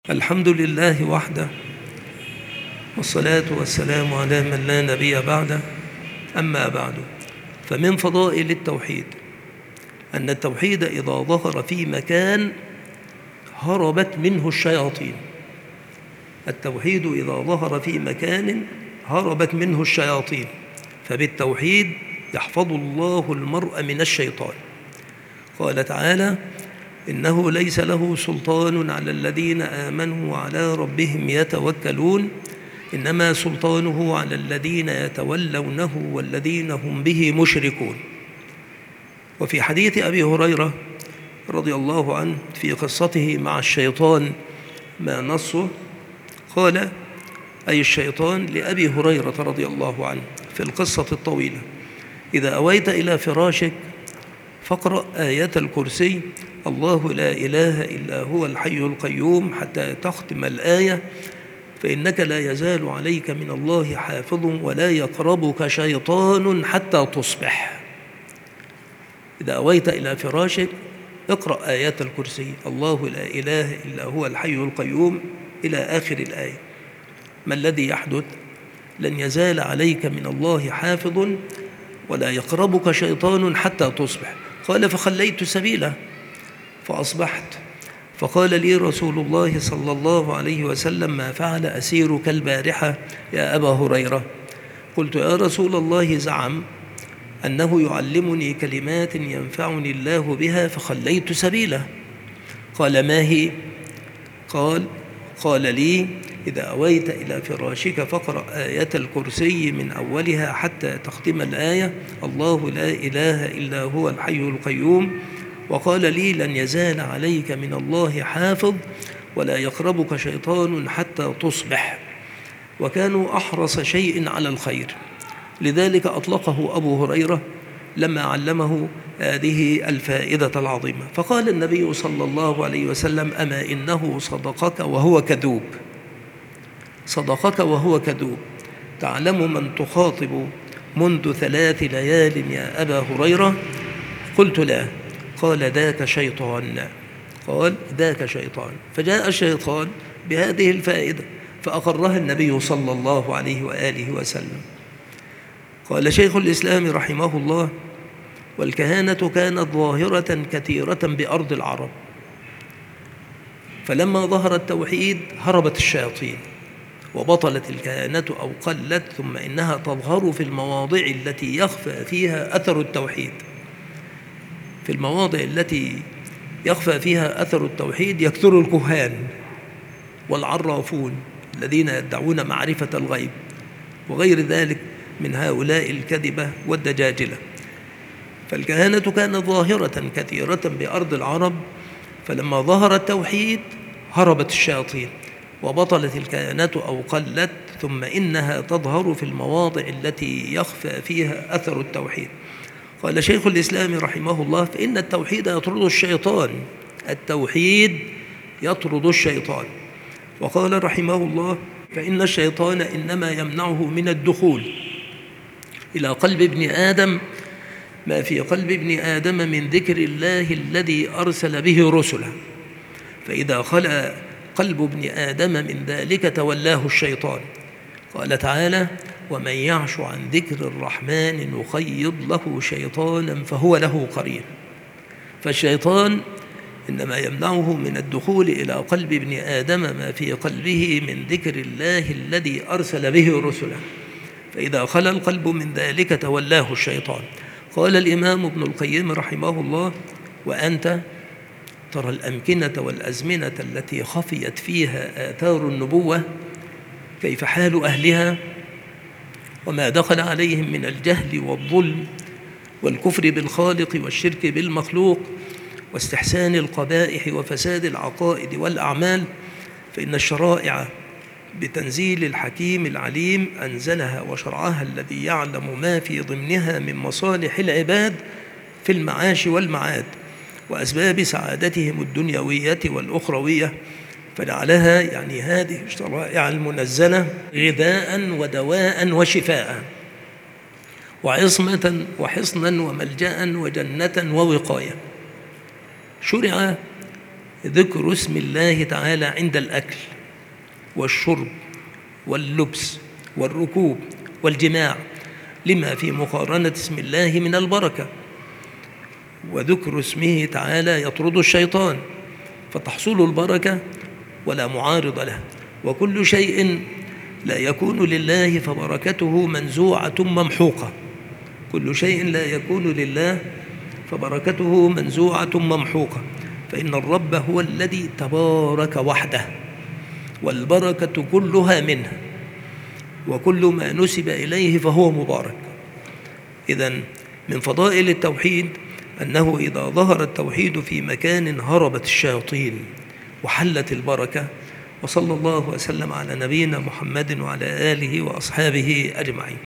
الحمد لله وحده، والصلاة والسلام على من لا نبي بعده. أما بعد، فمن فضائل التوحيد أن التوحيد إذا ظهر في مكان هربت منه الشياطين. التوحيد إذا ظهر في مكان هربت منه الشياطين، فبالتوحيد يحفظ الله المرء من الشيطان. قال تعالى: إنه ليس له سلطان على الذين آمنوا وعلى ربهم يتوكلون، إنما سلطانه على الذين يتولونه والذين هم به مشركون. وفي حديث أبي هريرة رضي الله عنه في قصته مع الشيطان ما نصه، قال أي الشيطان لأبي هريرة رضي الله عنه في القصة الطويلة: إذا أويت إلى فراشك فاقرأ آية الكرسي الله لا إله إلا هو الحي القيوم حتى تختم الآية، فإنك لا يزال عليك من الله حافظ ولا يقربك شيطان حتى تصبح. إذا أويت إلى فراشك اقرأ آية الكرسي الله لا إله إلا هو الحي القيوم إلى آخر الآية. ما الذي يحدث؟ لن يزال عليك من الله حافظ ولا يقربك شيطان حتى تصبح. قال: فخليت سبيله فأصبحت، فقال لي رسول الله صلى الله عليه وسلم: ما فعل أسيرك البارحة يا أبا هريرة؟ قلت: يا رسول الله زعم أنه يعلمني كلمات ينفعني الله بها فخليت سبيله. قال: ما هي؟ قال لي: إذا أويت إلى فراشك فاقرأ آية الكرسي من أولها حتى تختم الآية الله لا إله إلا هو الحي القيوم. وقال لي: لن يزال عليك من الله حافظ ولا يقربك شيطان حتى تصبح. وكانوا أحرص شيء على الخير، لذلك أطلقه أبو هريرة لما علمه هذه الفائدة العظيمة. فقال النبي صلى الله عليه وسلم: أما إنه صدقك وهو كذوب، صدقك وهو كذوب. تعلم من تخاطب منذ 3 ليال يا أبا هريرة؟ قلت: لا. قال: ذاك شيطان. قال: ذاك شيطان. فجاء الشيطان بهذه الفائدة فأقرها النبي صلى الله عليه وآله وسلم. قال شيخ الإسلام رحمه الله: والكهانة كانت ظاهرة كثيرة بأرض العرب، فلما ظهر التوحيد هربت الشياطين وبطلت الكهانة أو قلت، ثم إنها تظهر في المواضع التي يخفى فيها أثر التوحيد. في المواضع التي يخفى فيها أثر التوحيد يكثر الكهان والعرافون الذين يدعون معرفة الغيب وغير ذلك من هؤلاء الكذبة والدجاجلة. فالكهانة كانت ظاهرة كثيرة بأرض العرب، فلما ظهر التوحيد هربت الشياطين وبطلت الكهانة أو قلت، ثم إنها تظهر في المواضع التي يخفى فيها أثر التوحيد. قال شيخ الإسلام رحمه الله: فإن التوحيد يطرد الشيطان، التوحيد يطرد الشيطان. وقال رحمه الله: فإن الشيطان إنما يمنعه من الدخول إلى قلب ابن آدم ما في قلب ابن آدم من ذكر الله الذي أرسل به رسله، فإذا خلأ قلب ابن آدم من ذلك تولاه الشيطان. قال تعالى: ومن يعش عن ذكر الرحمن نقيض له شيطانا فهو له قرين. فالشيطان إنما يمنعه من الدخول إلى قلب ابن آدم ما في قلبه من ذكر الله الذي أرسل به رسله، فإذا خلى القلب من ذلك تولاه الشيطان. قال الإمام ابن القيم رحمه الله: وأنت ترى الأمكنة والأزمنة التي خفيت فيها آثار النبوة كيف حال أهلها وما دخل عليهم من الجهل والظلم والكفر بالخالق والشرك بالمخلوق واستحسان القبائح وفساد العقائد والأعمال، فإن الشرائع بتنزيل الحكيم العليم أنزلها وشرعها الذي يعلم ما في ضمنها من مصالح العباد في المعاش والمعاد وأسباب سعادتهم الدنيوية والأخروية، فجعلها يعني هذه الشرائع المنزلة غذاء ودواء وشفاء وعصمة وحصنا وملجأ وجنة ووقاية. شرع ذكر اسم الله تعالى عند الأكل والشرب واللبس والركوب والجماع لما في مقارنة اسم الله من البركة. وذكر اسمه تعالى يطرد الشيطان فتحصل البركة ولا معارض له. وكل شيء لا يكون لله فبركته منزوعة ممحوقة. كل شيء لا يكون لله فبركته منزوعة ممحوقة، فإن الرب هو الذي تبارك وحده والبركة كلها منه، وكل ما نسب إليه فهو مبارك. إذن من فضائل التوحيد أنه إذا ظهر التوحيد في مكان هربت الشياطين وحلت البركة. وصلى الله وسلم على نبينا محمد وعلى آله وأصحابه أجمعين.